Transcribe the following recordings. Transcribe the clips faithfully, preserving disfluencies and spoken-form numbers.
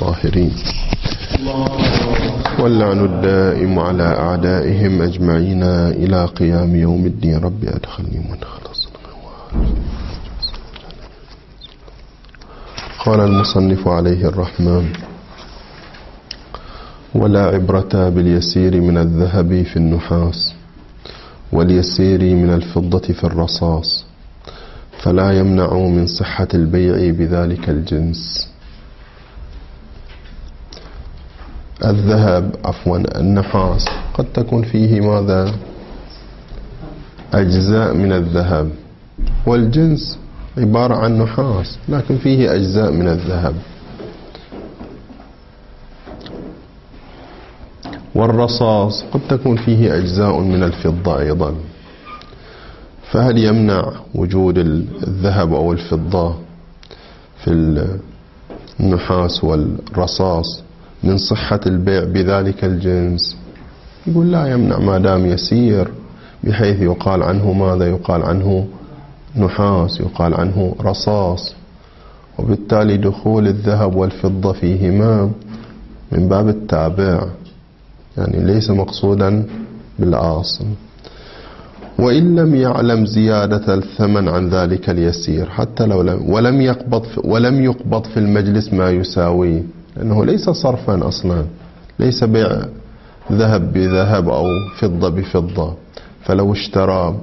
الطاهرين، واللعن الدائم على أعدائهم أجمعين إلى قيام يوم الدين. رب أدخلني مدخل صدق. قال المصنف عليه الرحمن: ولا عبرة باليسير من الذهب في النحاس واليسير من الفضة في الرصاص، فلا يمنع من صحة البيع بذلك الجنس. الذهب عفوا النحاس قد تكون فيه ماذا؟ أجزاء من الذهب، والجنس عبارة عن نحاس لكن فيه أجزاء من الذهب. والرصاص قد تكون فيه أجزاء من الفضة أيضا، فهل يمنع وجود الذهب أو الفضة في النحاس والرصاص من صحة البيع بذلك الجنس؟ يقول لا يمنع ما دام يسير، بحيث يقال عنه ماذا؟ يقال عنه نحاس، يقال عنه رصاص، وبالتالي دخول الذهب والفضة فيهما من باب التابع، يعني ليس مقصودا بالأصل. وإن لم يعلم زيادة الثمن عن ذلك اليسير، حتى لو لم ولم يقبض ولم يقبض في المجلس ما يساويه، لأنه ليس صرفا أصلا، ليس بيع ذهب بذهب أو فضة بفضة. فلو اشترى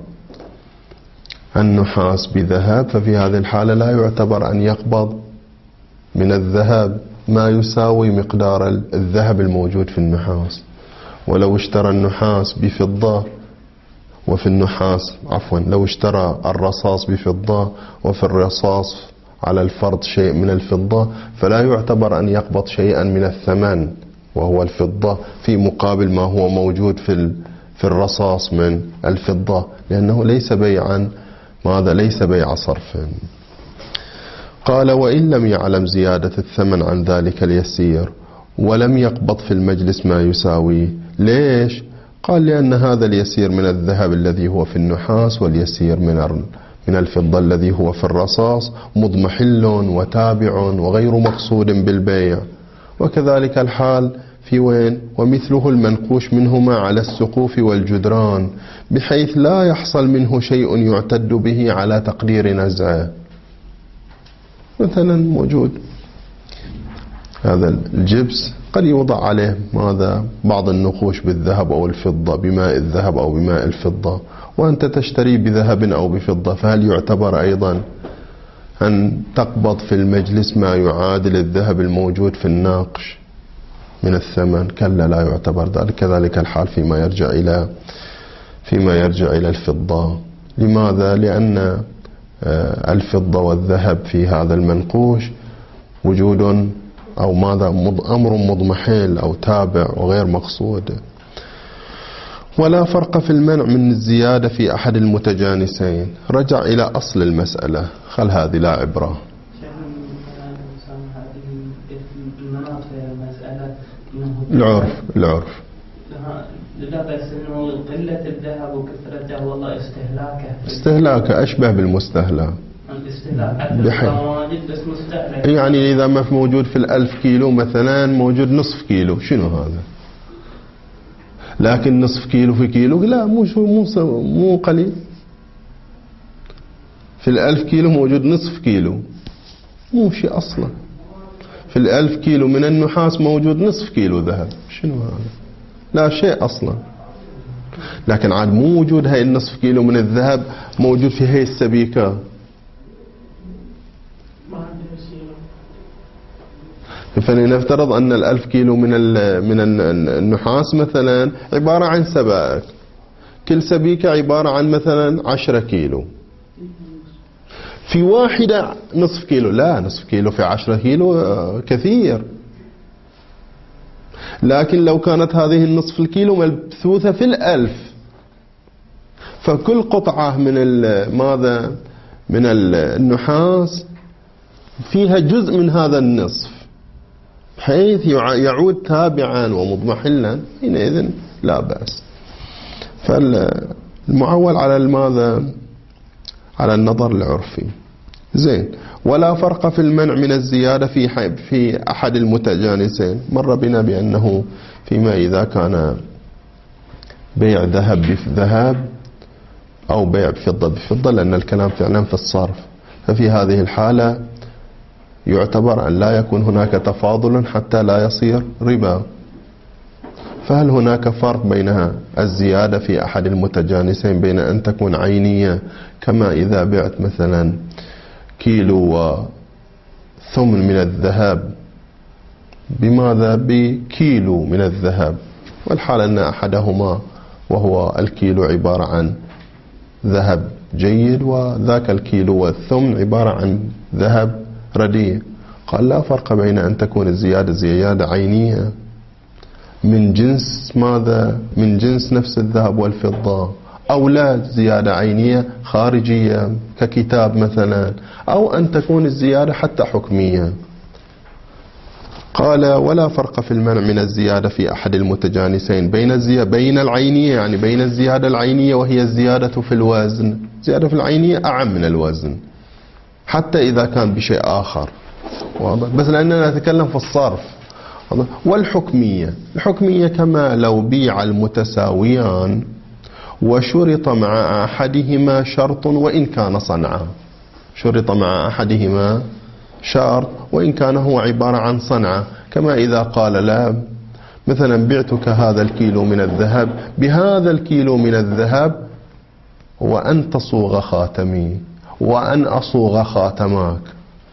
النحاس بذهب ففي هذه الحالة لا يعتبر أن يقبض من الذهب ما يساوي مقدار الذهب الموجود في النحاس. ولو اشترى النحاس بفضة وفي النحاس عفوا لو اشترى الرصاص بفضة وفي الرصاص على الفرض شيء من الفضة، فلا يعتبر أن يقبض شيئا من الثمن وهو الفضة في مقابل ما هو موجود في في الرصاص من الفضة، لأنه ليس بيعا ماذا؟ ليس بيع صرف. قال: وإن لم يعلم زيادة الثمن عن ذلك اليسير ولم يقبض في المجلس ما يساويه. ليش؟ قال: لأن هذا اليسير من الذهب الذي هو في النحاس واليسير من من الفضة الذي هو في الرصاص مضمحل وتابع وغير مقصود بالبيع. وكذلك الحال في وين؟ ومثله المنقوش منهما على السقوف والجدران، بحيث لا يحصل منه شيء يعتد به على تقدير نزعه. مثلا موجود هذا الجبس قد يوضع عليه ماذا؟ بعض النقوش بالذهب أو الفضة، بماء الذهب أو بماء الفضة، وأنت تشتري بذهب أو بفضة، فهل يعتبر أيضا أن تقبض في المجلس ما يعادل الذهب الموجود في الناقش من الثمن؟ كلا، لا يعتبر ذلك. كذلك الحال فيما يرجع إلى فيما يرجع إلى الفضة. لماذا؟ لأن الفضة والذهب في هذا المنقوش وجود أو ماذا؟ أمر مضمحل أو تابع وغير مقصود. ولا فرق في المنع من الزيادة في أحد المتجانسين. رجع إلى أصل المسألة، خل هذه لا عبرة. العرف العرف لا بس انه قلة الذهب وكثرته والله استهلاكه استهلاكه أشبه بالمستهلك. بحيث بس مستهلك، يعني إذا ما في موجود في الألف كيلو مثلا موجود نصف كيلو، شنو هذا؟ لكن نصف كيلو في كيلو لا، مو مو مو قليل. في الألف كيلو موجود نصف كيلو، مو شيء أصلا. في الألف كيلو من النحاس موجود نصف كيلو ذهب، شنو هذا؟ لا شيء أصلا. لكن عاد مو موجود هاي النصف كيلو من الذهب موجود في هاي السبيكة. فلنفترض أن الألف كيلو من من النحاس مثلا عبارة عن سبائك، كل سبيكة عبارة عن مثلا عشرة كيلو، في واحدة نصف كيلو. لا، نصف كيلو في عشرة كيلو كثير. لكن لو كانت هذه النصف الكيلو مبثوثة في الألف، فكل قطعة من ماذا؟ من النحاس فيها جزء من هذا النصف، حيث يعود تابعا ومضمحلا، حينئذ لا بأس. فالمعول على الماذا؟ على النظر العرفي. زين. ولا فرق في المنع من الزيادة في في أحد المتجانسين. مر بنا بأنه فيما إذا كان بيع ذهب بذهب أو بيع فضة بفضة، لأن الكلام فعلا في الصرف، ففي هذه الحالة يعتبر أن لا يكون هناك تفاضل حتى لا يصير ربا. فهل هناك فرق بين الزيادة في أحد المتجانسين بين أن تكون عينية كما إذا بعت مثلا كيلو وثمن من الذهب بماذا بكيلو من الذهب، والحال أن أحدهما وهو الكيلو عبارة عن ذهب جيد وذاك الكيلو والثمن عبارة عن ذهب رديء. قال لا فرق بين أن تكون الزيادة زيادة عينية من جنس ماذا من جنس نفس الذهب والفضة، أو لا زيادة عينية خارجية ككتاب مثلا، أو أن تكون الزيادة حتى حكمية. قال ولا فرق في المنع من الزيادة في أحد المتجانسين بين الزيادة بين العينية، يعني بين الزيادة العينية وهي الزيادة في الوزن. الزيادة في العينية أعم من الوزن حتى إذا كان بشيء آخر، واضح؟ بس لأننا نتكلم في الصرف. والحكمية، الحكمية كما لو بيع المتساويان وشرط مع أحدهما شرط وإن كان صنعا. شرط مع أحدهما شرط وإن كان هو عبارة عن صنعة، كما إذا قال لا مثلا بعتك هذا الكيلو من الذهب بهذا الكيلو من الذهب وأن تصوغ خاتمي وأن أصوغ خاتماك،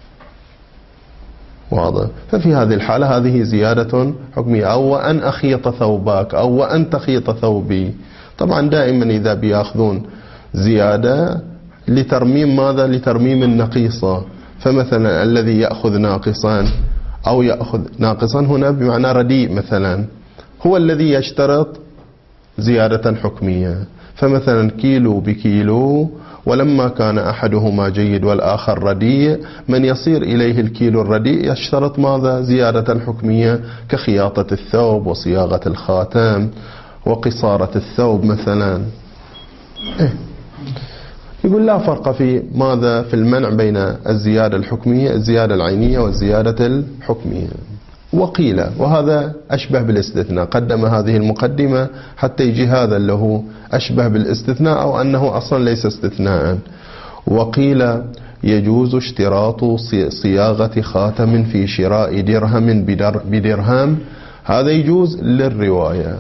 واضح؟ ففي هذه الحالة هذه زيادة حكمية. أو وأن أخيط ثوباك أو وأن تخيط ثوبي. طبعا دائما إذا بيأخذون زيادة لترميم ماذا؟ لترميم النقيصة. فمثلا الذي يأخذ ناقصا أو يأخذ ناقصا هنا بمعنى رديء مثلا، هو الذي يشترط زيادة حكمية. فمثلا كيلو بكيلو، ولما كان أحدهما جيد والآخر رديء، من يصير إليه الكيلو الرديء يشترط ماذا؟ زيادة حكمية كخياطة الثوب وصياغة الخاتم وقصارة الثوب مثلا. إيه؟ يقول لا فرق في ماذا؟ في المنع بين الزيادة الحكمية الزيادة العينية والزيادة الحكمية. وقيل، وهذا أشبه بالاستثناء، قدم هذه المقدمة حتى يجي هذا اللي هو أشبه بالاستثناء أو أنه أصلا ليس استثناء. وقيل يجوز اشتراط صياغة خاتم في شراء درهم بدرهم. هذا يجوز للرواية،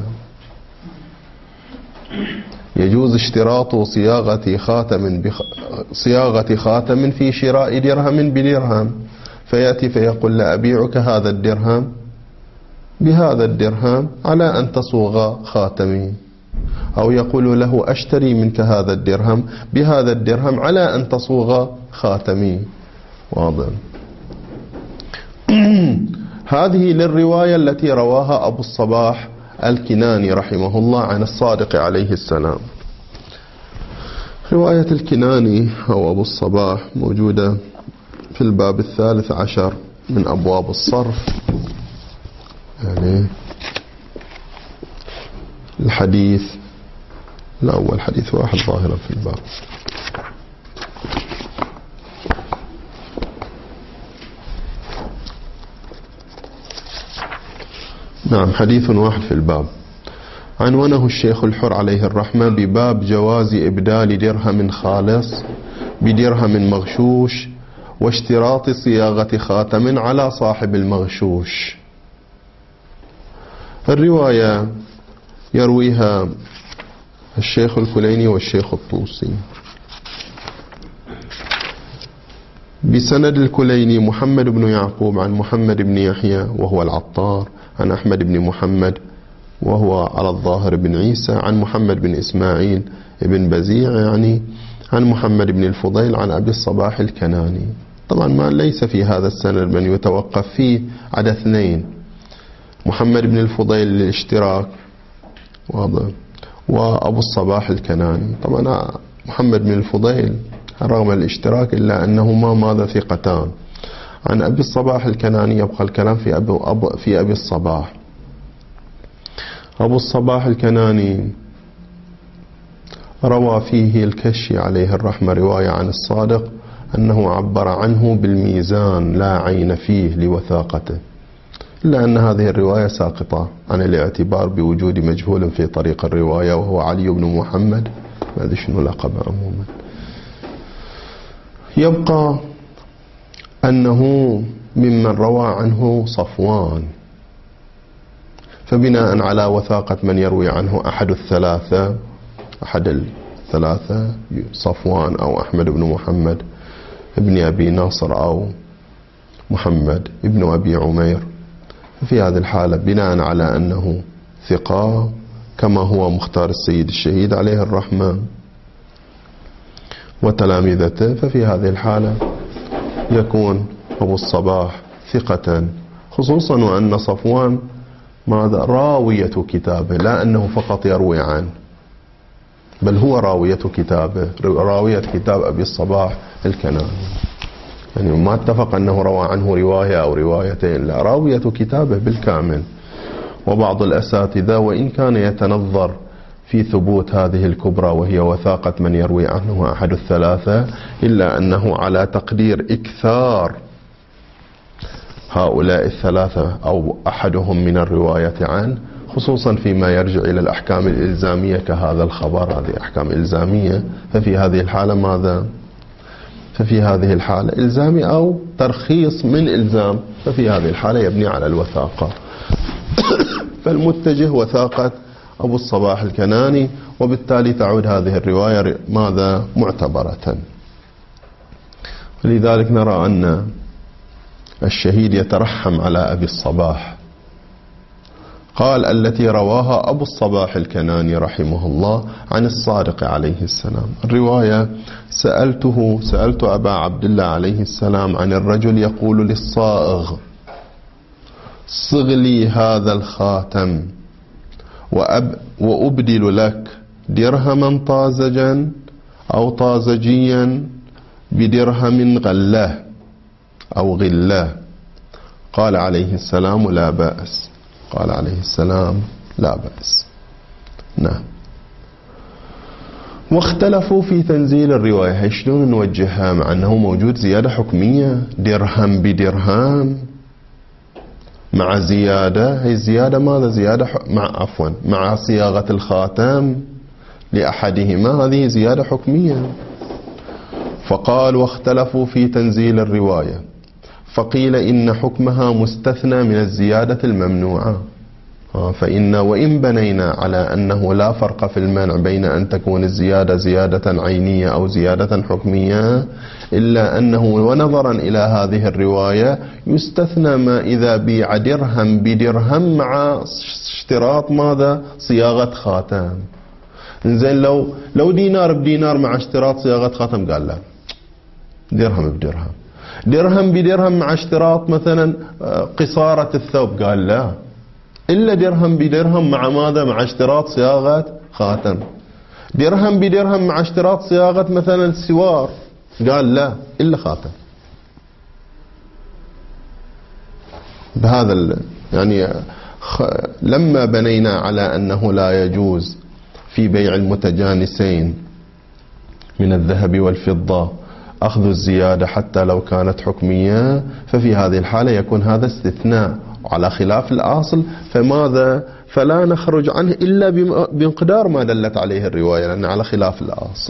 يجوز اشتراط صياغة خاتم بخ... صياغة خاتم في شراء درهم بدرهم، فيأتي فيقول لا أبيعك هذا الدرهم بهذا الدرهم على أن تصوغ خاتمي، أو يقول له أشتري منك هذا الدرهم بهذا الدرهم على أن تصوغ خاتمي، واضح؟ هذه للرواية التي رواها أبو الصباح الكناني رحمه الله عن الصادق عليه السلام. رواية الكناني أو أبو الصباح موجودة في الباب الثالث عشر من أبواب الصرف، يعني الحديث الأول حديث واحد ظاهرا في الباب. نعم، حديث واحد في الباب. عنوانه الشيخ الحر عليه الرحمة بباب جواز إبدال درهم خالص بدرهم مغشوش واشتراط صياغة خاتم على صاحب المغشوش. الرواية يرويها الشيخ الكليني والشيخ الطوسي بسند الكليني محمد بن يعقوب عن محمد بن يحيى وهو العطار عن أحمد بن محمد وهو على الظاهر بن عيسى عن محمد بن إسماعيل بن بزيع يعني عن محمد بن الفضيل عن أبي الصباح الكناني. طبعا ما ليس في هذا السند من يتوقف فيه على اثنين، محمد بن الفضيل للاشتراك واضح، وأبو الصباح الكناني. طبعا محمد بن الفضيل رغم الاشتراك إلا أنهما ماذا ثقتان. عن أبي الصباح الكناني يبقى الكلام في أبي, أبو في أبي الصباح. أبو الصباح الكناني روى فيه الكشي عليه الرحمة رواية عن الصادق أنه عبر عنه بالميزان لا عين فيه لوثاقته، إلا أن هذه الرواية ساقطة عن الاعتبار بوجود مجهول في طريق الرواية وهو علي بن محمد، ما أدري شنو لقبه عموما. يبقى أنه ممن روى عنه صفوان، فبناء على وثاقة من يروي عنه أحد الثلاثة أحد الثلاثة صفوان أو أحمد بن محمد ابن أبي ناصر أو محمد ابن أبي عمير، في هذه الحالة بناء على أنه ثقة كما هو مختار السيد الشهيد عليه الرحمة وتلامذته، ففي هذه الحالة يكون أبو الصباح ثقة، خصوصا وأن صفوان ماذا راوية كتابه، لا أنه فقط يروي عنه بل هو راوية كتابه، راوية كتاب أبي الصباح الكناني، يعني ما اتفق أنه روى عنه رواية أو روايتين، لا، راوية كتابه بالكامل. وبعض الأساتذة وإن كان يتنظر في ثبوت هذه الكبرى وهي وثاقة من يروي عنه أحد الثلاثة، إلا أنه على تقدير إكثار هؤلاء الثلاثة أو أحدهم من الرواية عنه، خصوصا فيما يرجع إلى الأحكام الإلزامية كهذا الخبر، هذه أحكام إلزامية، ففي هذه الحالة ماذا؟ ففي هذه الحالة إلزامي أو ترخيص من إلزام، ففي هذه الحالة يبني على الوثاقة. فالمتجه وثاقة أبو الصباح الكناني، وبالتالي تعود هذه الرواية ماذا؟ معتبرة. ولذلك نرى أن الشهيد يترحم على أبي الصباح، قال التي رواها أبو الصباح الكناني رحمه الله عن الصادق عليه السلام. الرواية: سألته سألت أبا عبد الله عليه السلام عن الرجل يقول للصائغ: صغ لي هذا الخاتم وأب وأبدل لك درهما طازجا أو طازجيا بدرهم غله أو غله. قال عليه السلام: لا بأس. قال عليه السلام: لا بأس. نعم. واختلفوا في تنزيل الرواية، شلون نوجهها مع أنه موجود زيادة حكمية، درهم بدرهم مع زيادة، هي زيادة ماذا؟ زيادة مع عفوا مع صياغة الخاتم لأحدهما، هذه زيادة حكمية. فقال: واختلفوا في تنزيل الرواية، فقيل إن حكمها مستثنى من الزيادة الممنوعة، فإن وإن بنينا على أنه لا فرق في المنع بين أن تكون الزيادة زيادة عينية أو زيادة حكمية، إلا أنه ونظرا إلى هذه الرواية يستثنى ما إذا بيع درهم بدرهم مع اشتراط ماذا؟ صياغة خاتم. إنزين لو لو دينار بدينار مع اشتراط صياغة خاتم، قال لا، درهم بدرهم. درهم بدرهم مع اشتراط مثلا قصارة الثوب، قال لا، إلا درهم بدرهم مع ماذا؟ مع اشتراط صياغة خاتم. درهم بدرهم مع اشتراط صياغة مثلا السوار، قال لا، إلا خاتم. بهذا يعني لما بنينا على أنه لا يجوز في بيع المتجانسين من الذهب والفضة أخذ الزيادة حتى لو كانت حكمية، ففي هذه الحالة يكون هذا استثناء على خلاف الأصل، فماذا؟ فلا نخرج عنه إلا بمقدار ما دلت عليه الرواية، لأن على خلاف الأصل.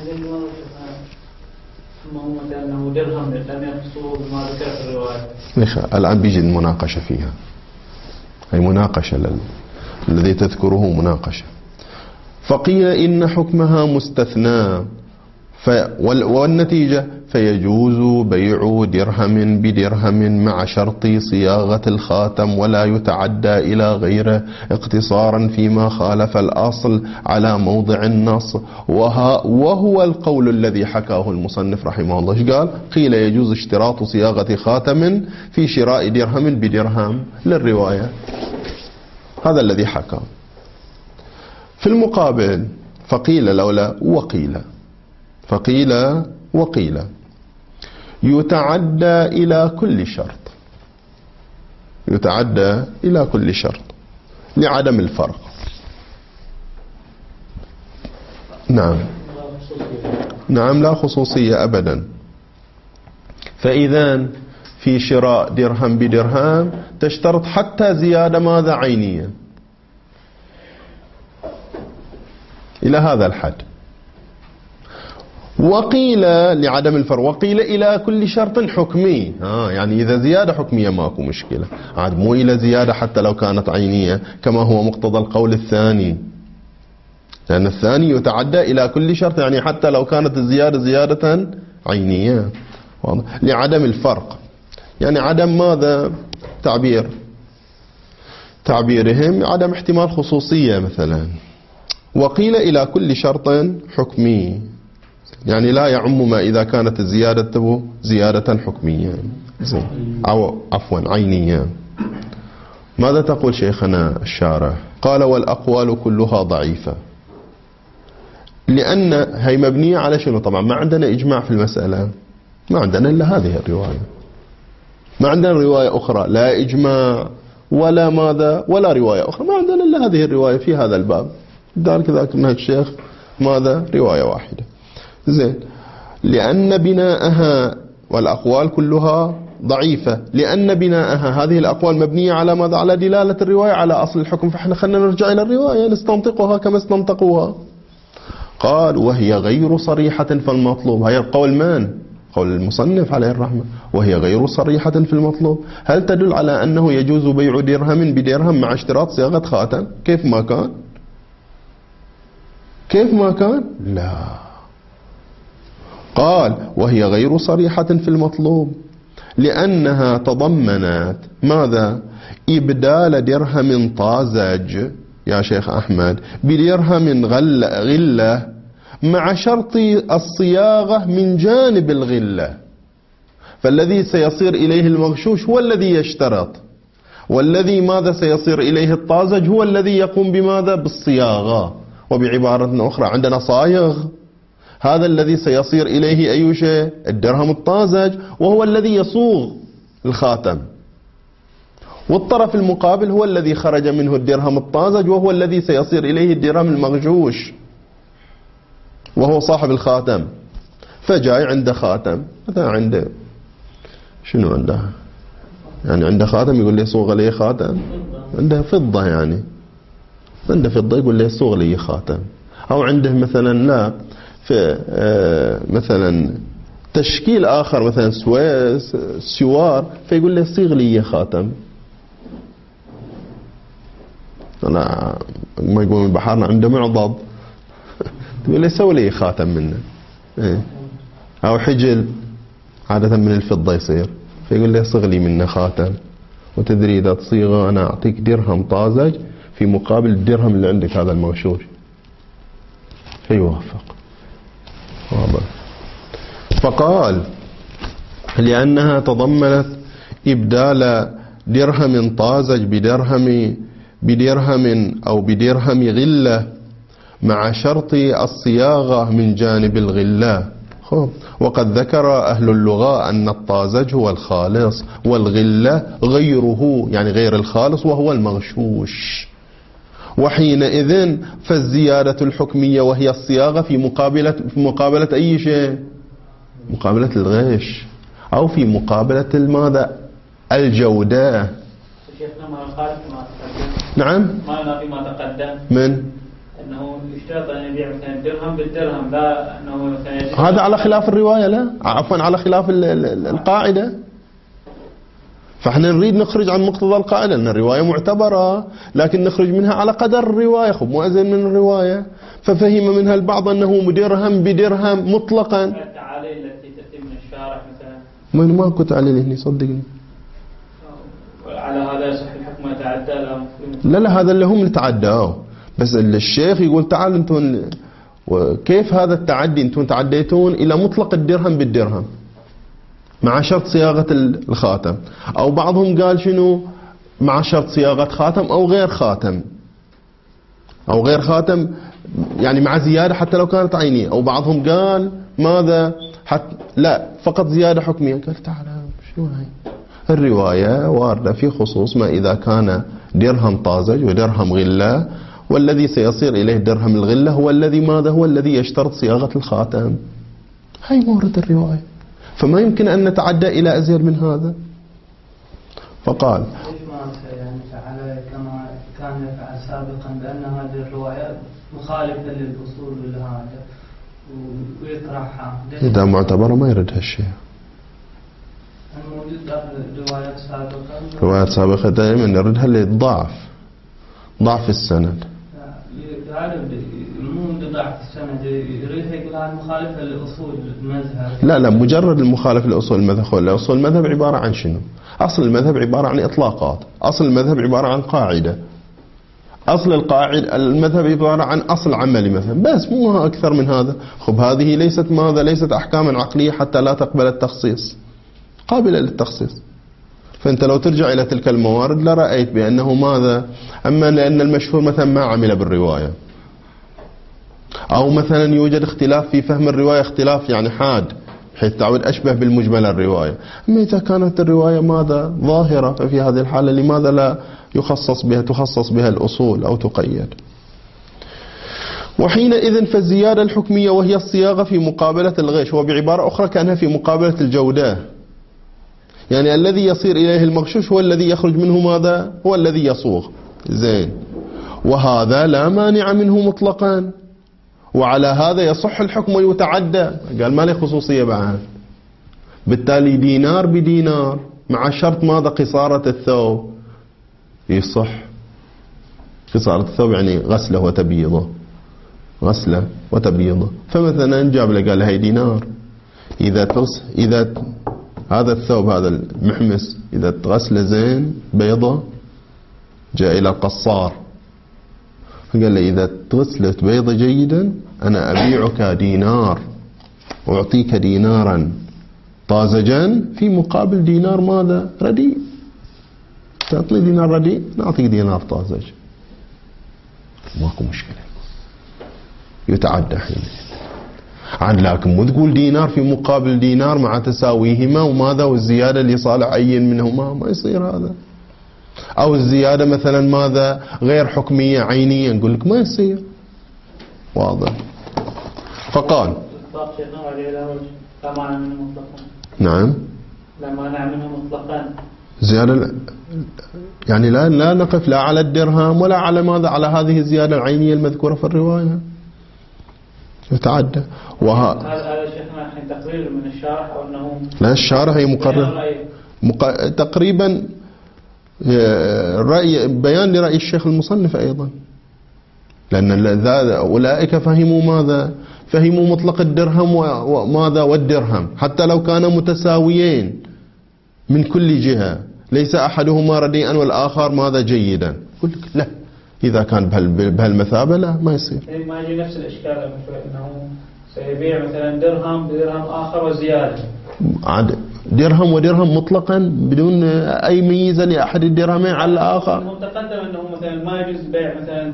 الآن بيجي المناقشة فيها، هي مناقشة لل... الذي تذكره مناقشة. فقيل إن حكمها مستثنى، ف... والنتيجة فيجوز بيع درهم بدرهم مع شرط صياغة الخاتم ولا يتعدى إلى غيره اقتصارا فيما خالف الأصل على موضع النص، وها وهو القول الذي حكاه المصنف رحمه الله. ايش قال؟ قيل يجوز اشتراط صياغة خاتم في شراء درهم بدرهم للرواية، هذا الذي حكاه. في المقابل فقيل لولا وقيل فقيل وقيل يتعدى إلى كل شرط، يتعدى إلى كل شرط لعدم الفرق. نعم نعم لا خصوصية أبدا، فإذا في شراء درهم بدرهم تشترط حتى زيادة ماذا عينية إلى هذا الحد. وقيل لعدم الفرق، وقيل إلى كل شرط حكمي. آه يعني إذا زيادة حكمية ماكو مشكلة، عاد مو إلى زيادة حتى لو كانت عينية كما هو مقتضى القول الثاني، لأن الثاني يتعدى إلى كل شرط، يعني حتى لو كانت الزيادة زيادة عينية. لعدم الفرق يعني عدم ماذا تعبير تعبيرهم عدم احتمال خصوصية مثلا. وقيل إلى كل شرط حكمي، يعني لا يعم ما إذا كانت الزيادة زيادة حكمية أو عفوا عينية. ماذا تقول شيخنا الشارح؟ قال والأقوال كلها ضعيفة، لأن هي مبنية على شنو؟ طبعا ما عندنا إجماع في المسألة، ما عندنا إلا هذه الرواية، ما عندنا رواية أخرى لا إجماع ولا ماذا ولا رواية أخرى، ما عندنا إلا هذه الرواية في هذا الباب. ذلك ذاك منهج الشيخ ماذا رواية واحدة. زين، لأن بناءها والأقوال كلها ضعيفة، لأن بناءها هذه الأقوال مبنية على ماذا؟ على دلالة الرواية على أصل الحكم، فإحنا خلنا نرجع إلى الرواية نستنطقها كما استنطقوها. قال وهي غير صريحة في المطلوب. هي القول من؟ قول المصنف عليه الرحمة. وهي غير صريحة في المطلوب، هل تدل على أنه يجوز بيع درهم بدرهم مع اشتراط صياغة خاتم كيف ما كان؟ كيف ما كان؟ لا. قال وهي غير صريحة في المطلوب لأنها تضمنت ماذا؟ إبدال درهم طازج يا شيخ أحمد بدرهم غلة, غلة مع شرط الصياغة من جانب الغلة، فالذي سيصير إليه المغشوش هو الذي يشترط، والذي ماذا سيصير إليه الطازج هو الذي يقوم بماذا؟ بالصياغة. وبعبارة أخرى عندنا صايغ، هذا الذي سيصير إليه أي شيء؟ الدرهم الطازج، وهو الذي يصوغ الخاتم، والطرف المقابل هو الذي خرج منه الدرهم الطازج وهو الذي سيصير إليه الدرهم المغشوش وهو صاحب الخاتم. فجاي عنده خاتم مثلا، عنده شنو عنده؟ يعني عنده خاتم يقول لي صوغ لي خاتم، عنده فضة، يعني عنده فضة يقول لي صوغ لي خاتم، أو عنده مثلا لا في مثلا تشكيل آخر مثلا سويس سوار فيقول لي صيغ لي خاتم. أنا ما يقولون بحارنا عنده معضد تقول لي سوي لي خاتم منه، إيه؟ أو حجل عادة من الفضة يصير، فيقول لي صغ لي منه خاتم، وتدري إذا تصيغه أنا أعطيك درهم طازج في مقابل الدرهم اللي عندك هذا المغشوش، فيوافق. واضح. فقال لأنها تضمنت إبدال درهم طازج بدرهم بدرهم أو بدرهم غلة مع شرط الصياغة من جانب الغلة. وقد ذكر أهل اللغة أن الطازج هو الخالص والغلة غيره، يعني غير الخالص وهو المغشوش. وحينئذ فالزيادة الحكمية وهي الصياغة في مقابلة في مقابلة أي شيء؟ مقابلة الغش، أو في مقابلة الماذا؟ الجودة. شيخنا ما خالف ما تقدم. نعم. ما ينافي ما تقدم. من؟ أنه يشترط أن يبيع مثلا الدرهم بالدرهم، لا أنه مثلا. هذا على خلاف الرواية، لا عفوا على خلاف القاعدة. فاحنا نريد نخرج عن مقتضى القاعدة، لأن الرواية معتبرة لكن نخرج منها على قدر الرواية، خب مو أزين من الرواية. ففهم منها البعض أنه درهم بدرهم مطلقا. التعاليل التي تتم من الشارع مثلا. ما ما كنت عليه هني صدقني. على هذا يصح الحكم يتعدى لا لا لا هذا اللي هم اللي تعداه، بس الشيخ يقول تعال انتم كيف هذا التعدي؟ انتم تعديتون إلى مطلق الدرهم بالدرهم مع شرط صياغة الخاتم، أو بعضهم قال شنو؟ مع شرط صياغة خاتم أو غير خاتم، أو غير خاتم يعني مع زيادة حتى لو كانت عينية، أو بعضهم قال ماذا؟ حتى لا فقط زيادة حكمية. قال تعال شو هاي الرواية واردة في خصوص ما إذا كان درهم طازج ودرهم غلة، والذي سيصير إليه درهم الغلة هو الذي ماذا؟ هو الذي يشترط صياغة الخاتم. هاي مورد الرواية. فما يمكن أن نتعدى إلى أزيد من هذا. فقال ليش ما يعني فعل كما كان يفعل سابقا بأن هذه الروايات مخالفة للأصول لهذا ويطرحها؟ إذا معتبرة ما يرد هالشيء. الموجود روايات سابقة روايات سابقة دائما نردها للضعف، ضعف السند. مو ضعف السند، يريد يقول هذا مخالفة لأصول المذهب. لا لا، مجرد المخالفة لأصول المذهب. أصول المذهب عبارة عن شنو؟ أصل المذهب عبارة عن إطلاقات، أصل المذهب عبارة عن قاعدة، أصل القاعدة المذهب عبارة عن أصل عملي مثلا، بس مو أكثر من هذا. خب هذه ليست ماذا؟ ليست أحكاما عقلية حتى لا تقبل التخصيص، قابلة للتخصيص. فأنت لو ترجع إلى تلك الموارد لرأيت بأنه ماذا؟ أما لأن المشهور مثلا ما عمل بالرواية، أو مثلا يوجد اختلاف في فهم الرواية، اختلاف يعني حاد بحيث تعود أشبه بالمجمل الرواية. أما إذا كانت الرواية ماذا؟ ظاهرة، ففي هذه الحالة لماذا لا يخصص بها تخصص بها الأصول أو تقيد؟ وحينئذ فالزيادة الحكمية وهي الصياغة في مقابلة الغش، وبعبارة أخرى كأنها في مقابلة الجودة، يعني الذي يصير إليه المغشوش هو الذي يخرج منه ماذا؟ هو الذي يصوغ. زين، وهذا لا مانع منه مطلقا، وعلى هذا يصح الحكم ويتعدى. قال ما له خصوصية بعد. بالتالي دينار بدينار مع شرط ماذا؟ قصارة الثوب يصح. قصارة الثوب يعني غسله وتبييضه، غسله وتبييضه. فمثلا جاب له قال هي دينار، إذا تغس إذا هذا الثوب هذا المحمس إذا تغسله زين بيضة، جاء إلى القصار قال له إذا تغسلت بيضة جيدا أنا أبيعك دينار، أعطيك دينارا طازجا في مقابل دينار ماذا؟ رديء. تعطني دينار رديء نعطيك دينار طازج، ماكو مشكلة، يتعدى حين عن. لكن مو تقول دينار في مقابل دينار مع تساويهما وماذا والزيادة اللي صالح عين منهما، ما يصير هذا. أو الزيادة مثلا ماذا؟ غير حكمية عينية، نقول لك ما يصير. واضح. فقال نعم لا مانع منه مطلقا. زيادة يعني لا لا نقف لا على الدرهم ولا على ماذا؟ على هذه الزيادة العينية المذكورة في الرواية، يتعدى. وها هذا شيخنا الحين تقرير من الشارح أو أنه لا الشارح هي مقرر مق... تقريبا رأي بيان لرأي الشيخ المصنف أيضا، لأن أولئك فهموا ماذا؟ فهموا مطلق الدرهم وماذا؟ والدرهم حتى لو كانا متساويين من كل جهة، ليس أحدهما رديئا والآخر ماذا؟ جيدا. يقول لك لا، إذا كان بهالمثابة لا ما يصير. ما يجي نفس الإشكال أنه سيبيع مثلا درهم بدرهم آخر وزيادة، عاد درهم ودرهم مطلقا بدون أي ميزة لأحد الدرهمين على الآخر. متقدم أنه مثلا ما يجوز بيع مثلا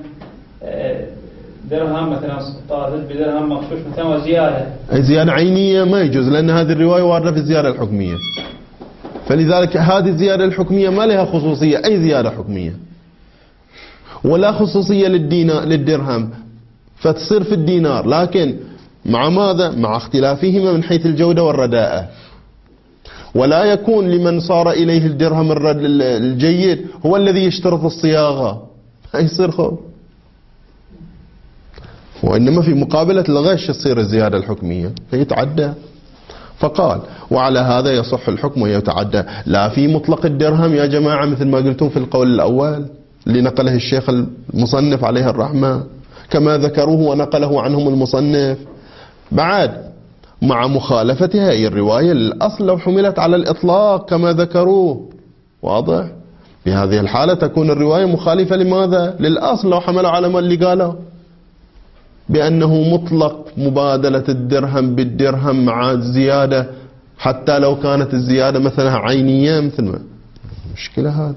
درهم مثلا طازج بدرهم مغشوش مثلا وزيادة، أي زيادة عينية ما يجوز، لأن هذه الرواية واردة في الزيادة الحكمية. فلذلك هذه الزيادة الحكمية ما لها خصوصية أي زيادة حكمية، ولا خصوصية للدينار للدرهم، فتصير في الدينار، لكن مع ماذا؟ مع اختلافهما من حيث الجودة والرداءة. ولا يكون لمن صار إليه الدرهم الجيد هو الذي يشترط الصياغة، ما يصير خوف. وإنما في مقابلة الغش تصير الزيادة الحكمية فيتعدى. فقال وعلى هذا يصح الحكم ويتعدى، لا في مطلق الدرهم يا جماعة مثل ما قلتم في القول الأول اللي نقله الشيخ المصنف عليه الرحمة كما ذكروه ونقله عنهم المصنف، بعد مع مخالفتها أي الرواية للأصل لو حملت على الإطلاق كما ذكروه. واضح؟ بهذه الحالة تكون الرواية مخالفة لماذا؟ للأصل لو حملوا على ما اللي قاله بأنه مطلق مبادلة الدرهم بالدرهم مع الزيادة، حتى لو كانت الزيادة مثلا عينية مثل ما مشكلة هذه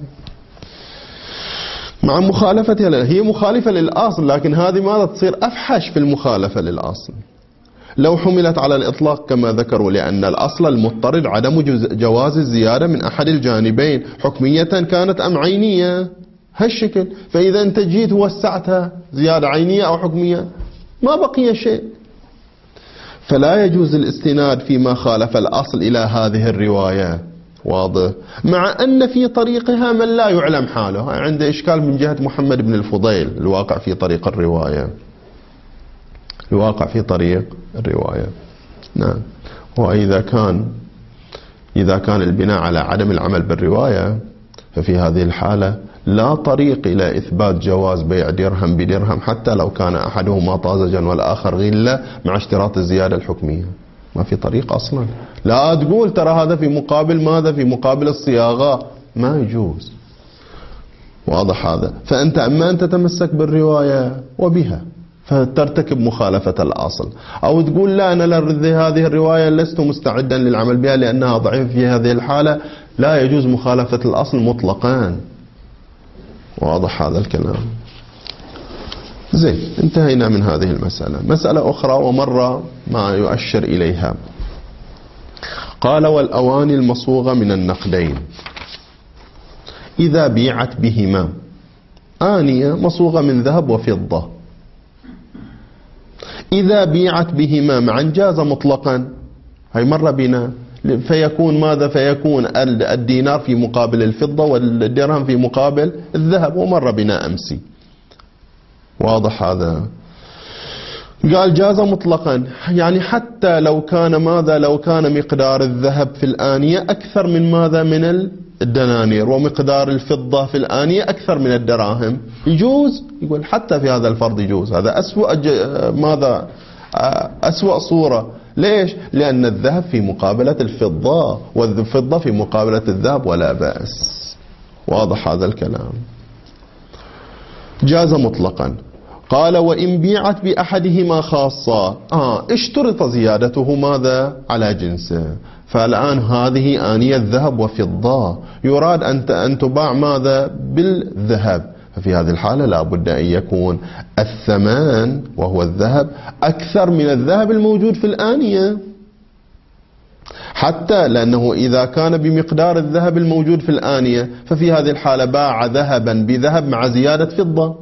مع مخالفتها. هي مخالفة للأصل، لكن هذه ماذا؟ تصير أفحش في المخالفة للأصل لو حملت على الإطلاق كما ذكروا، لأن الأصل المضطرد عدم جواز الزيادة من أحد الجانبين حكمية كانت أم عينية، هالشكل. فإذا أنت جيت ووسعتها زيادة عينية أو حكمية ما بقي شيء. فلا يجوز الاستناد فيما خالف الأصل إلى هذه الرواية. واضح؟ مع أن في طريقها من لا يعلم حاله، عنده إشكال من جهة محمد بن الفضيل الواقع في طريق الرواية، الواقع في طريق الرواية. نعم. وإذا كان إذا كان البناء على عدم العمل بالرواية، ففي هذه الحالة لا طريق إلى إثبات جواز بيع درهم بدرهم حتى لو كان أحدهما طازجا والآخر غلة مع اشتراط الزيادة الحكمية. ما في طريق أصلا. لا تقول ترى هذا في مقابل ماذا؟ في مقابل الصياغة، ما يجوز. واضح هذا؟ فأنت أما أن تتمسك بالرواية وبها فترتكب مخالفة الأصل، أو تقول لا أنا هذه الرواية لست مستعدا للعمل بها لأنها ضعيفة في هذه الحالة، لا يجوز مخالفة الأصل مطلقا. واضح هذا الكلام؟ زين، انتهينا من هذه المسألة. مسألة أخرى ومرة ما يؤشر إليها، قال والأواني المصوغة من النقدين إذا بيعت بهما، آنية مصوغة من ذهب وفضة إذا بيعت بهما معا جاز مطلقا. هاي مرة بنا، فيكون ماذا؟ فيكون الدينار في مقابل الفضة والدرهم في مقابل الذهب، ومر بنا أمسي. واضح هذا؟ قال جاز مطلقا، يعني حتى لو كان ماذا؟ لو كان مقدار الذهب في الآنية أكثر من ماذا؟ من الدنانير، ومقدار الفضة في الآنية أكثر من الدراهم، يجوز. يقول حتى في هذا الفرض يجوز. هذا أسوأ ماذا؟ أسوأ صورة. ليش؟ لأن الذهب في مقابلة الفضة والفضة في مقابلة الذهب، ولا بأس. واضح هذا الكلام؟ جاز مطلقا. قال وإن بيعت بأحدهما خاصة، آه اشترط زيادته ماذا؟ على جنسه. فالآن هذه آنية ذهب وفضة، يراد أن تباع ماذا؟ بالذهب، ففي هذه الحالة لا بد أن يكون الثمن وهو الذهب أكثر من الذهب الموجود في الآنية، حتى لأنه إذا كان بمقدار الذهب الموجود في الآنية ففي هذه الحالة باع ذهبا بذهب مع زيادة فضة.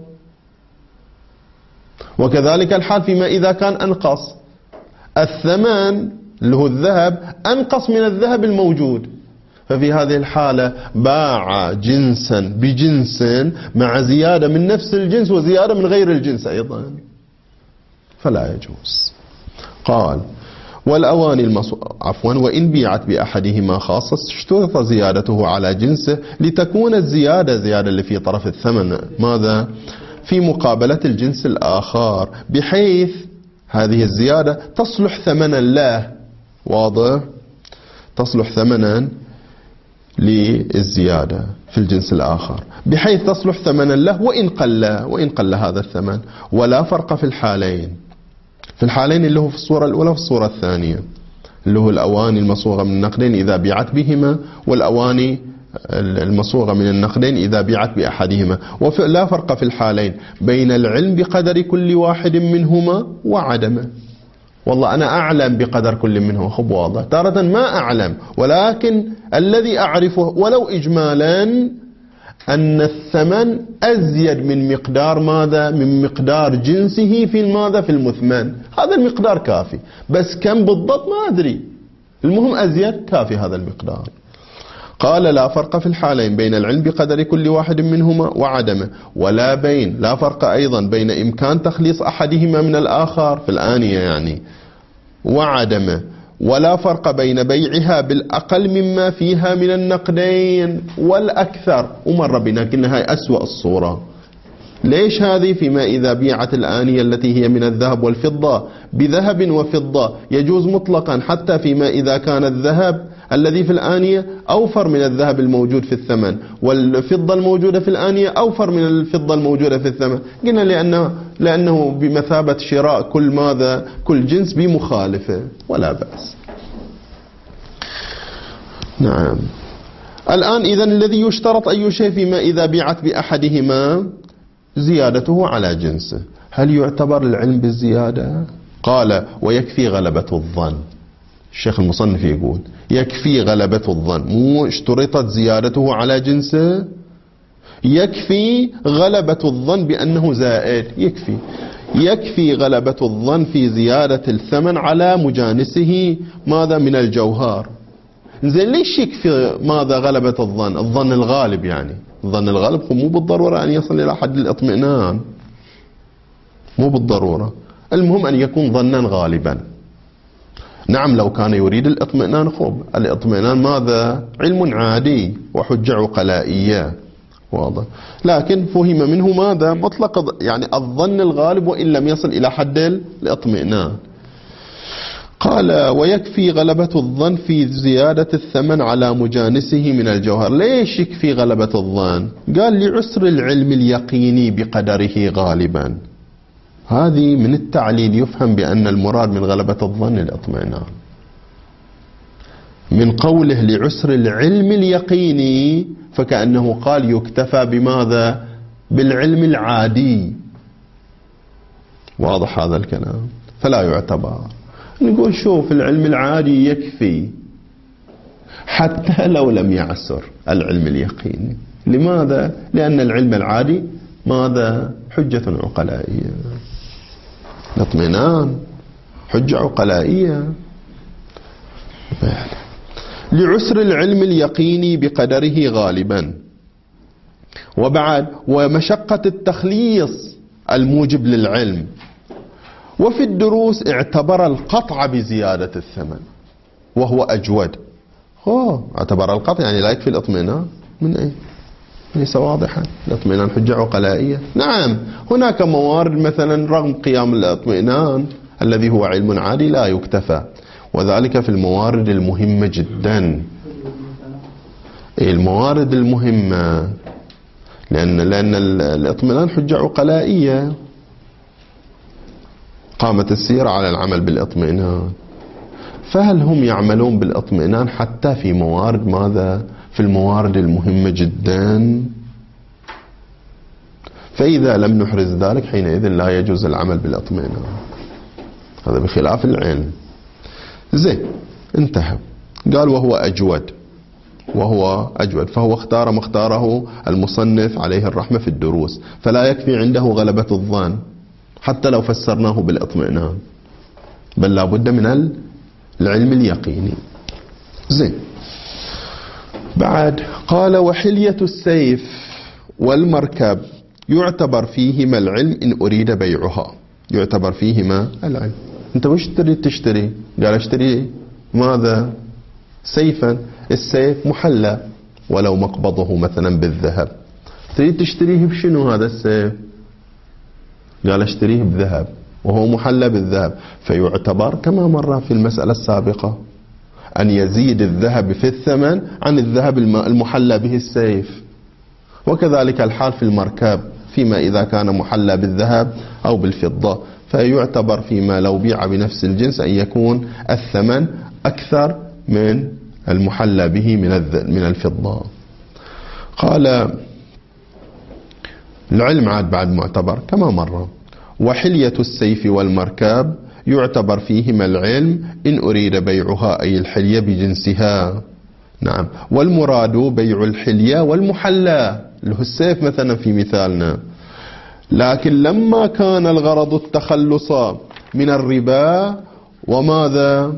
وكذلك الحال فيما إذا كان أنقص، الثمن اللي هو الذهب أنقص من الذهب الموجود، ففي هذه الحالة باع جنسا بجنس مع زيادة من نفس الجنس وزيادة من غير الجنس أيضا، فلا يجوز. قال والأواني المص... عفوا وإن بيعت بأحدهما خاصة اشترط زيادته على جنسه لتكون الزيادة زيادة اللي في طرف الثمن ماذا؟ في مقابلة الجنس الآخر، بحيث هذه الزيادة تصلح ثمنا له. واضح؟ تصلح ثمنا للزيادة في الجنس الآخر، بحيث تصلح ثمنا له وإن قل وإن قل هذا الثمن، ولا فرق في الحالين. في الحالين اللي هو في الصورة الأولى وفي الصورة الثانية، اللي هو الأواني المصوغة من النقدين إذا بيعت بهما، والأواني المصوغة من النقدين إذا بيعت بأحدهما، ولا فرق في الحالين بين العلم بقدر كل واحد منهما وعدمه. والله أنا أعلم بقدر كل منهم، خب واضح، تارة ما أعلم، ولكن الذي أعرفه ولو إجمالا أن الثمن أزيد من مقدار ماذا؟ من مقدار جنسه في ماذا؟ في المثمن. هذا المقدار كافي، بس كم بالضبط ما أدري، المهم أزيد كافي هذا المقدار. قال لا فرق في الحالين بين العلم بقدر كل واحد منهما وعدمه، ولا بين لا فرق أيضا بين إمكان تخليص أحدهما من الآخر في الآنية يعني وعدمه، ولا فرق بين بيعها بالأقل مما فيها من النقدين والأكثر. ومر بنا كنا هاي أسوأ الصورة. ليش هذه؟ فيما إذا بيعت الآنية التي هي من الذهب والفضة بذهب وفضة يجوز مطلقا، حتى فيما إذا كان الذهب الذي في الآنية أوفر من الذهب الموجود في الثمن، والفضة الموجودة في الآنية أوفر من الفضة الموجودة في الثمن. قلنا لأنه, لأنه بمثابة شراء كل ماذا؟ كل جنس بمخالفة، ولا بأس. نعم. الآن إذن الذي يشترط أي شيء فيما إذا بيعت بأحدهما زيادته على جنسه. هل يعتبر العلم بالزيادة؟ قال ويكفي غلبة الظن. الشيخ المصنف يقول يكفي غلبة الظن، مو اشترطت زيادته على جنسه، يكفي غلبة الظن بأنه زائد، يكفي. يكفي غلبة الظن في زيادة الثمن على مجانسه ماذا من الجوهر. زين ليش يكفي ماذا غلبة الظن؟ الظن الغالب، يعني الظن الغالب مو بالضرورة أن يصل إلى حد الاطمئنان، مو بالضرورة، المهم أن يكون ظنا غالبا. نعم لو كان يريد الاطمئنان خب، الاطمئنان ماذا؟ علم عادي وحجة عقلائية، واضح، لكن فهم منه ماذا؟ مطلق يعني الظن الغالب وإن لم يصل إلى حد الاطمئنان. قال ويكفي غلبة الظن في زيادة الثمن على مجانسه من الجوهر. ليش يكفي غلبة الظن؟ قال لعسر العلم اليقيني بقدره غالبا. هذه من التعليل يفهم بأن المراد من غلبة الظن الاطمئنان، من قوله لعسر العلم اليقيني فكأنه قال يكتفى بماذا؟ بالعلم العادي، واضح هذا الكلام، فلا يعتبر. نقول شوف العلم العادي يكفي حتى لو لم يعسر العلم اليقيني. لماذا؟ لأن العلم العادي ماذا؟ حجة عقلائية، الاطمئنان حجة عقلائية. لعسر العلم اليقيني بقدره غالبا. وبعد ومشقة التخليص الموجب للعلم. وفي الدروس اعتبر القطع بزيادة الثمن وهو أجود. أوه اعتبر القطع يعني لا يكفي الاطمئنان، من أي؟ ليس واضحا، الاطمئنان حجة عقلائية. نعم هناك موارد مثلا رغم قيام الاطمئنان الذي هو علم عادي لا يكتفى، وذلك في الموارد المهمة جدا، الموارد المهمة، لأن لأن الاطمئنان حجة عقلائية، قامت السيرة على العمل بالاطمئنان. فهل هم يعملون بالاطمئنان حتى في موارد ماذا؟ في الموارد المهمة جدا. فإذا لم نحرز ذلك حينئذ لا يجوز العمل بالاطمئنان، هذا بخلاف العلم. زين انتهى. قال وهو أجود، وهو أجود، فهو اختار ما اختاره المصنف عليه الرحمة في الدروس، فلا يكفي عنده غلبة الظن حتى لو فسرناه بالاطمئنان، بل لا بد من العلم اليقيني. زين بعد قال وحلية السيف والمركب يعتبر فيهما العلم إن أريد بيعها. يعتبر فيهما العلم. انت وش تريد تشتري؟ قال اشتري ماذا؟ سيفا. السيف محلى ولو مقبضه مثلا بالذهب. تريد تشتريه بشنو هذا السيف؟ قال اشتريه بذهب وهو محلى بالذهب، فيعتبر كما مر في المسألة السابقة أن يزيد الذهب في الثمن عن الذهب المحلى به السيف. وكذلك الحال في المركب فيما إذا كان محلى بالذهب أو بالفضة، فيعتبر فيما لو بيع بنفس الجنس أن يكون الثمن أكثر من المحلى به من من الفضة. قال العلم عاد بعد معتبر كما مر. وحلية السيف والمركب يعتبر فيهما العلم إن أريد بيعها أي الحلية بجنسها. نعم. والمراد بيع الحلية والمحلى اللي هو السيف مثلا في مثالنا، لكن لما كان الغرض التخلص من الربا وماذا؟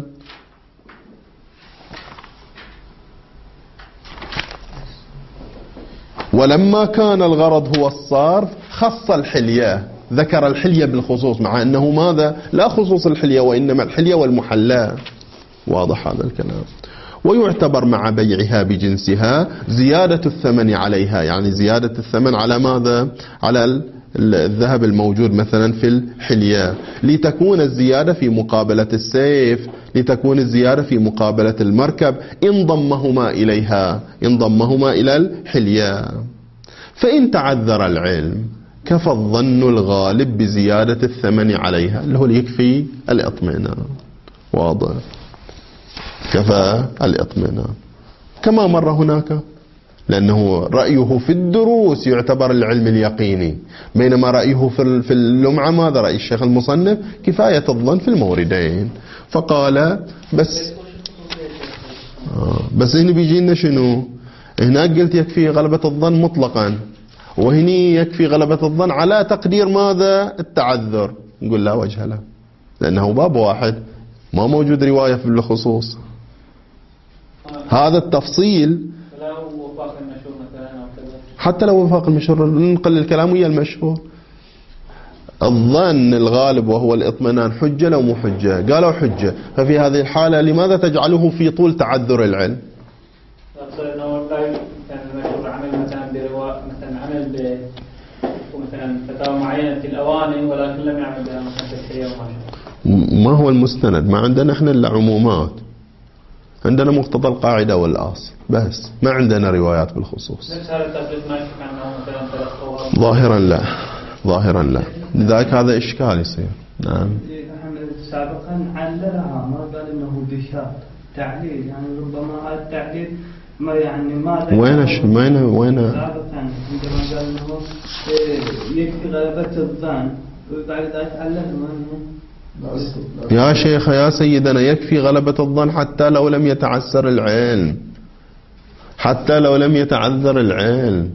ولما كان الغرض هو الصرف خص الحلية، ذكر الحلية بالخصوص، مع أنه ماذا؟ لا خصوص الحلية وإنما الحلية والمحلى. واضح هذا الكلام. ويعتبر مع بيعها بجنسها زيادة الثمن عليها، يعني زيادة الثمن على ماذا؟ على الذهب الموجود مثلا في الحلية، لتكون الزيادة في مقابلة السيف، لتكون الزيادة في مقابلة المركب إن ضمهما إليها، إن ضمهما إلى الحلية. فإن تعذر العلم كفى الظن الغالب بزيادة الثمن عليها، اللي هو يكفي الاطمئنان. واضح؟ كفى الاطمئنان كما مر هناك، لأنه رأيه في الدروس يعتبر العلم اليقيني، بينما رأيه في اللمعة ماذا؟ رأي الشيخ المصنف كفاية الظن في الموردين. فقال بس آه بس هنا بيجينا شنو؟ هناك قلت يكفي غلبة الظن مطلقا، وهني يكفي غلبة الظن على تقدير ماذا؟ التعذر. نقول لا وجه له، لأنه باب واحد ما موجود رواية في الخصوص. هذا التفصيل حتى لو وفاق المشهور ننقل الكلام ويا المشهور. الظن الغالب وهو الاطمئنان حجة لو مو حجة؟ قالوا حجة. ففي هذه الحالة لماذا تجعله في طول تعذر العلم؟ مثلا عمل مثلا فتاوى معينة في الأواني ولكن لم يعمل بها مثلا في الحياة وما ما هو المستند؟ ما عندنا احنا الا عمومات، عندنا مقتضى القاعدة والأصل بس، ما عندنا روايات بالخصوص. ظاهرا لا، ظاهرا لا، لذلك هذا إشكال يصير. نعم. سابقا عللها، ما قال انه بشرط تعليل، يعني ربما هذا التعليل ما يعني ما وين ش... وين وين سابقا عندما قال انه يكفي غلبة الظن وبعد ذلك علل يا شيخ يا سيدنا يكفي غلبة الظن حتى لو لم يتعثر العلم، حتى لو لم يتعذر العلم.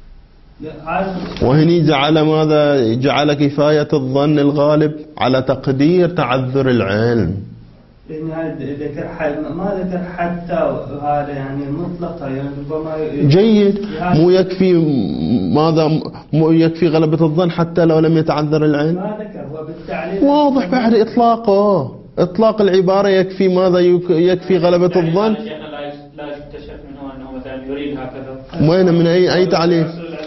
وهني جعل ماذا؟ جعل كفاية الظن الغالب على تقدير تعذر العلم. ذكر ما ذكر حتى هذا يعني مطلقا، يعني ربما جيد. مو يكفي ماذا؟ مو يكفي غلبة الظن حتى لو لم يتعذر العلم؟ ما ذكر هو بالتعليل واضح بعد إطلاقه. إطلاق العبارة يكفي ماذا؟ يكفي غلبة الظن. لا يكتشف منه أنه مثلا يريد هكذا. وين من أي أي تعليل؟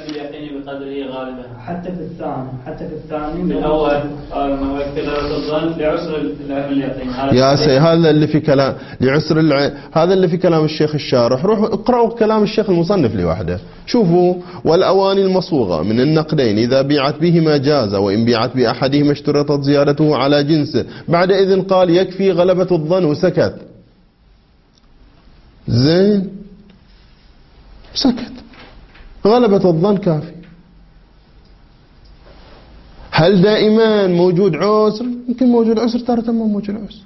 حتى في الثاني حتى في الثاني بالأول قال ما يكفي غلبة الظن لعسر العلم اليقين. يا سي هذا اللي في كلام لعسر الع... هذا اللي في كلام الشيخ الشارح. روحوا اقرأوا كلام الشيخ المصنف لوحده، شوفوا. والأواني المصوغة من النقدين إذا بيعت بهما جاز، وإن بيعت بأحدهما اشترطت زيادته على جنسه. بعد إذن قال يكفي غلبة الظن وسكت. زين سكت، غلبة الظن كافي. هل دائما موجود عسر؟ يمكن موجود عسر تارة، ما موجود عسر.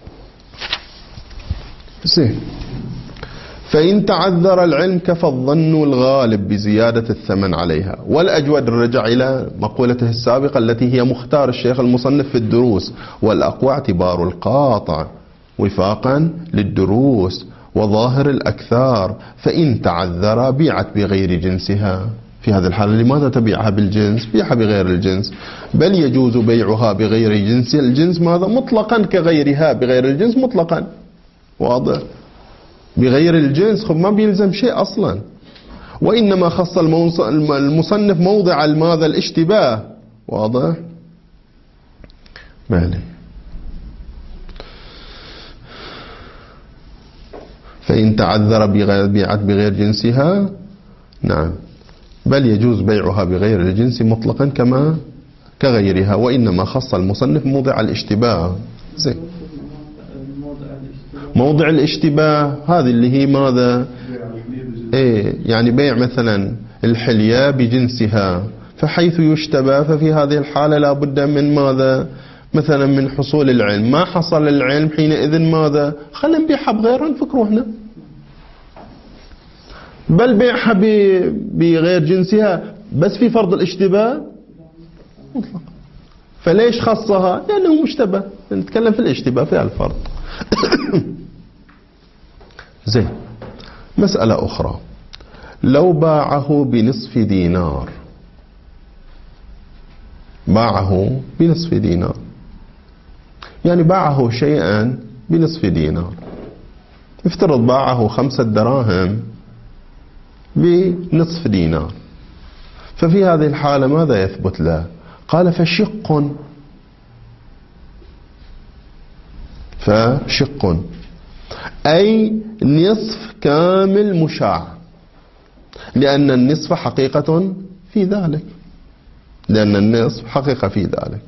زين. فإن تعذر العلم كفى الظن الغالب بزيادة الثمن عليها. والأجود الرجع إلى مقولته السابقة التي هي مختار الشيخ المصنف في الدروس، والأقوى اعتبار القاطع وفاقا للدروس وظاهر الأكثار. فإن تعذر بيعت بغير جنسها. في هذه الحالة لماذا تبيعها بالجنس؟ بيعها بغير الجنس. بل يجوز بيعها بغير جنس الجنس ماذا؟ مطلقا كغيرها بغير الجنس مطلقا. واضح؟ بغير الجنس خب ما بيلزم شيء أصلا. وإنما خص المصنف موضع ماذا؟ الاشتباه. واضح؟ مالي. فإن تعذر بيعت بغير جنسها، نعم، بل يجوز بيعها بغير الجنس مطلقا كما كغيرها. وإنما خص المصنف موضع الاشتباه. زين. موضع الاشتباه هذه اللي هي ماذا؟ ايه يعني بيع مثلا الحلية بجنسها، فحيث يشتبه ففي هذه الحالة لا بد من ماذا؟ مثلا من حصول العلم. ما حصل العلم حينئذ ماذا؟ خلينا نبيعها بغيرها، نفكروا هنا. بل بيعها بغير جنسها بس في فرض الاشتباه مطلق. فليش خصها؟ لأنه مشتبه، نتكلم في الاشتباه في الفرض. زين. مسألة أخرى، لو باعه بنصف دينار، باعه بنصف دينار، يعني باعه شيئا بنصف دينار. افترض باعه خمسة دراهم بنصف دينار. ففي هذه الحالة ماذا يثبت له؟ قال فشق، فشق أي نصف كامل مشاع، لأن النصف حقيقة في ذلك، لأن النصف حقيقة في ذلك.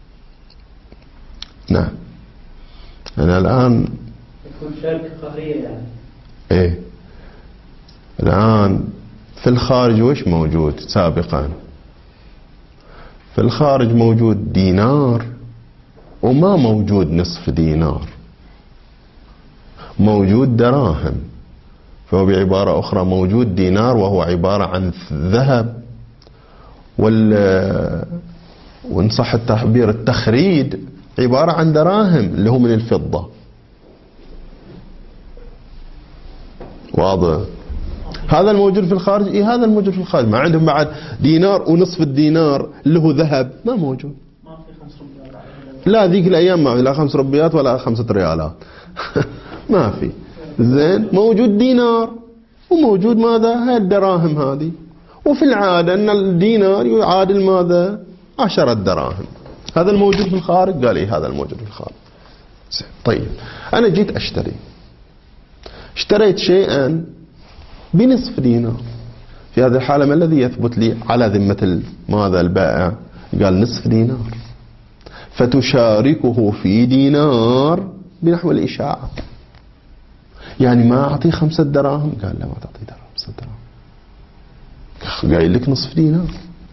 نعم. أنا الآن يكون شركة قهرية يعني. إيه الآن في الخارج وش موجود سابقا؟ في الخارج موجود دينار وما موجود نصف دينار، موجود دراهم. فهو بعبارة أخرى موجود دينار وهو عبارة عن ذهب، وال وإن صح التعبير التخريد عبارة عن دراهم اللي هو من الفضة. واضح؟ هذا الموجود في الخارج. إيه هذا الموجود في الخارج. ما عندهم بعد دينار ونصف الدينار اللي هو ذهب، ما موجود. ما في خمس ربيات. لا ذيك الأيام ما لا خمس ربيات ولا خمسة ريالات. ما في. زين موجود دينار وموجود ماذا؟ هاي الدراهم هذه. وفي العادة أن الدينار يعادل ماذا؟ عشرة دراهم. هذا الموجود في الخارج. قال إيه هذا الموجود في الخارج. طيب أنا جيت أشتري، اشتريت شيئا بنصف دينار. في هذه الحالة ما الذي يثبت لي على ذمة ماذا البائع؟ قال نصف دينار، فتشاركه في دينار بنحو الإشاعة. يعني ما أعطيه خمسة دراهم؟ قال لا ما تعطيه دراهم، خمسة دراهم. قايل لك نصف دينار.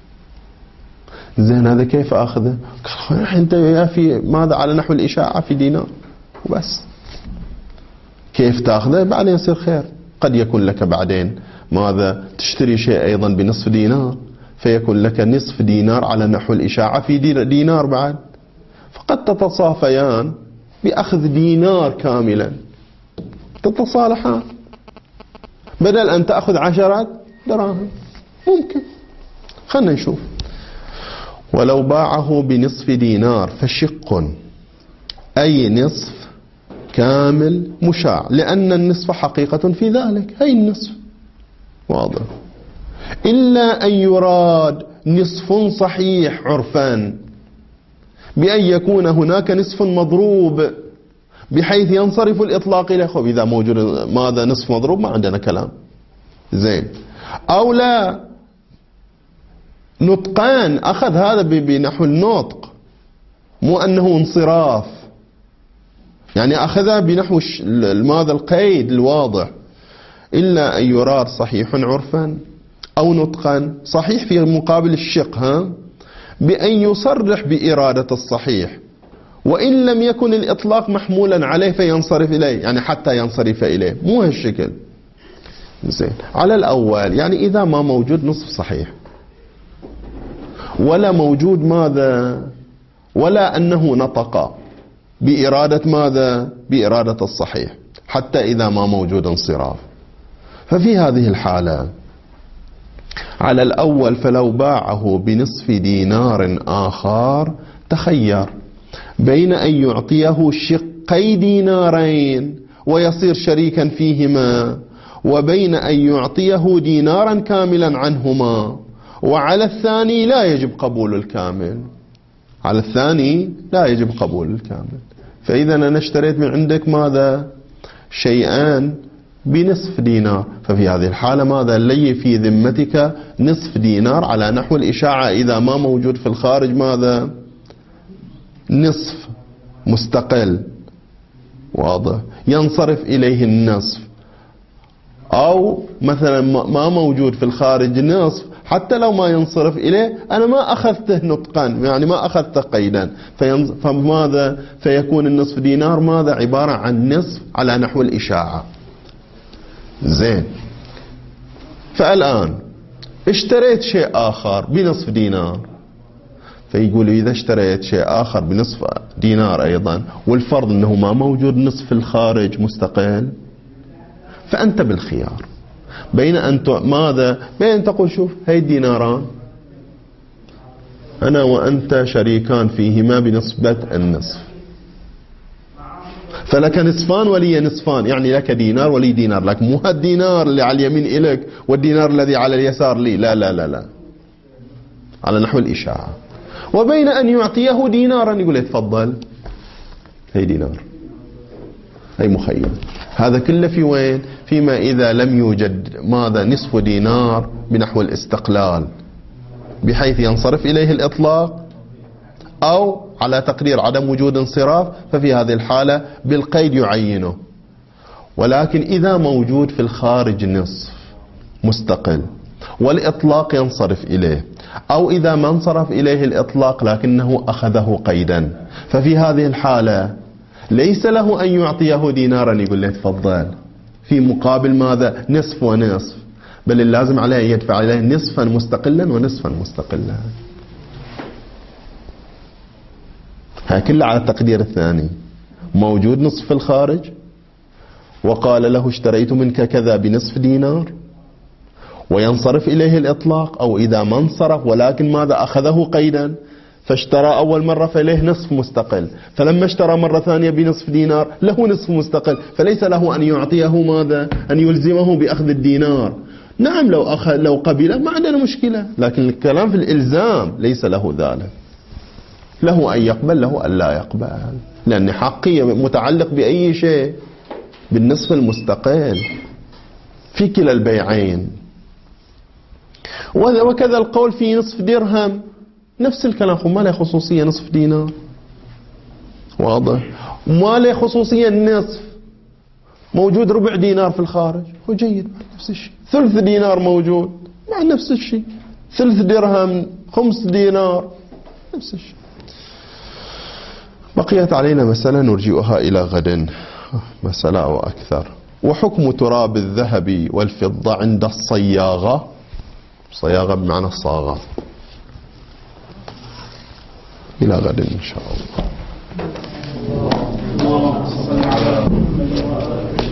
زين هذا كيف أخذه؟ قال أنت يا في ماذا على نحو الإشاعة في دينار وبس. كيف تأخذه؟ بعدين يصير خير. قد يكون لك بعدين ماذا تشتري شيء أيضا بنصف دينار، فيكون لك نصف دينار على نحو الإشاعة في دينار بعد، فقد تتصافيان بأخذ دينار كاملا، تتصالحان بدل أن تأخذ عشرة دراهم. ممكن. خلنا نشوف. ولو باعه بنصف دينار فشق، أي نصف كامل مشاع، لأن النصف حقيقة في ذلك، هي النصف. واضح. إلا أن يراد نصف صحيح عرفا، بأن يكون هناك نصف مضروب بحيث ينصرف الإطلاق إليه. خب إذا موجود ماذا نصف مضروب ما عندنا كلام. زين. أو لا نطقان، أخذ هذا بنحو النطق، مو أنه انصراف، يعني أخذها بنحو ماذا القيد الواضح. إلا أن يراد صحيح عرفا أو نطقا، صحيح في مقابل الشق، ها بأن يصرح بإرادة الصحيح، وإن لم يكن الإطلاق محمولا عليه فينصرف إليه، يعني حتى ينصرف إليه، مو هالشكل. زين. على الأول يعني إذا ما موجود نصف صحيح ولا موجود ماذا، ولا أنه نطق بإرادة ماذا، بإرادة الصحيح، حتى إذا ما موجود انصراف. ففي هذه الحالة على الأول فلو باعه بنصف دينار آخر تخير بين أن يعطيه شقي دينارين ويصير شريكا فيهما، وبين أن يعطيه دينارا كاملا عنهما. وعلى الثاني لا يجب قبول الكامل، على الثاني لا يجب قبول الكامل. فإذا أنا اشتريت من عندك ماذا شيئان بنصف دينار، ففي هذه الحالة ماذا لي في ذمتك نصف دينار على نحو الإشاعة، إذا ما موجود في الخارج ماذا نصف مستقل واضح ينصرف إليه النصف، أو مثلا ما موجود في الخارج نصف حتى لو ما ينصرف إليه أنا ما أخذته نطقا، يعني ما أخذته قيدا، فماذا فيكون النصف دينار ماذا عبارة عن نصف على نحو الإشاعة. زين. فالآن اشتريت شيء آخر بنصف دينار، فيقول إذا اشتريت شيء آخر بنصف دينار أيضا والفرض أنه ما موجود نصف في الخارج مستقل، فأنت بالخيار بين أن ماذا بين أن تقول شوف هاي الديناران أنا وأنت شريكان فيهما بنسبة النصف، فلك نصفان ولي نصفان، يعني لك دينار ولي دينار، لك مو هالدينار اللي على اليمين إلك والدينار الذي على اليسار لي، لا لا لا لا على نحو الإشاعة. وبين أن يعطيه دينارا يقول له تفضل هي دينار هي مخيل. هذا كله في وين؟ فيما إذا لم يوجد ماذا نصف دينار بنحو الاستقلال بحيث ينصرف إليه الإطلاق، أو على تقدير عدم وجود انصراف، ففي هذه الحالة بالقيد يعينه. ولكن إذا موجود في الخارج نصف مستقل والإطلاق ينصرف إليه، أو إذا ما انصرف إليه الإطلاق لكنه أخذه قيدا، ففي هذه الحالة ليس له أن يعطيه دينارا يقول له تفضل في مقابل ماذا نصف ونصف، بل اللازم عليه أن يدفع عليه نصفا مستقلا ونصفا مستقلا. هاي كلها على التقدير الثاني. موجود نصف في الخارج وقال له اشتريت منك كذا بنصف دينار، وينصرف إليه الإطلاق، أو إذا ما انصرف ولكن ماذا أخذه قيدا، فاشترى أول مرة فإليه نصف مستقل، فلما اشترى مرة ثانية بنصف دينار له نصف مستقل، فليس له أن يعطيه ماذا، أن يلزمه بأخذ الدينار. نعم لو أخذ لو قبله ما عندنا مشكلة، لكن الكلام في الإلزام ليس له ذلك، له أن يقبل له أن لا يقبل، لأن حقية متعلق بأي شيء، بالنصف المستقل في كلا البيعين. وكذا القول في نصف درهم نفس الكلام، ما له خصوصية نصف دينار، واضح، ما له خصوصية النصف، موجود ربع دينار في الخارج هو جيد نفس الشيء، ثلث دينار موجود مع نفس الشيء، ثلث درهم خمس دينار نفس الشيء. بقيت علينا مسألة نرجئها إلى غد، مسألة أو أكثر. وحكم تراب الذهب والفضة عند الصياغة، صياغة بمعنى الصاغة. إلى غد إن شاء الله.